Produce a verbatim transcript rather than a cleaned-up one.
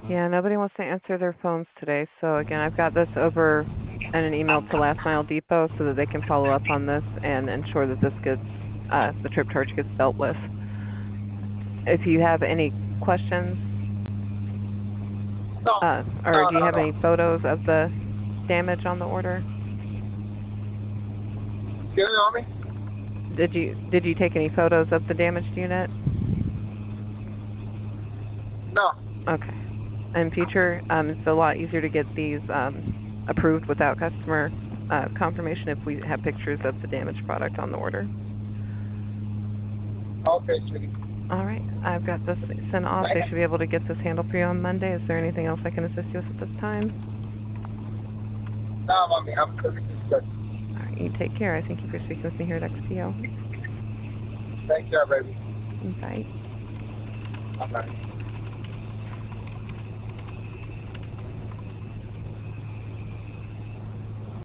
Yeah, nobody wants to answer their phones today. So again, I've got this over in an email to Last Mile Depot so that they can follow up on this and ensure that this gets, uh, the trip charge gets dealt with. If you have any questions, No, uh, or no, do you no, have any no. photos of the damage on the order? Get it on me? Did you did you take any photos of the damaged unit? No. Okay. In future, um, it's a lot easier to get these um, approved without customer uh, confirmation if we have pictures of the damaged product on the order. Okay, sweetie. All right. I've got this sent off. They should be able to get this handled for you on Monday. Is there anything else I can assist you with at this time? No, mommy, I'm everything's good. All right. You take care. I thank you for speaking with me here at X P O. Thank you, baby. Bye. Bye-bye.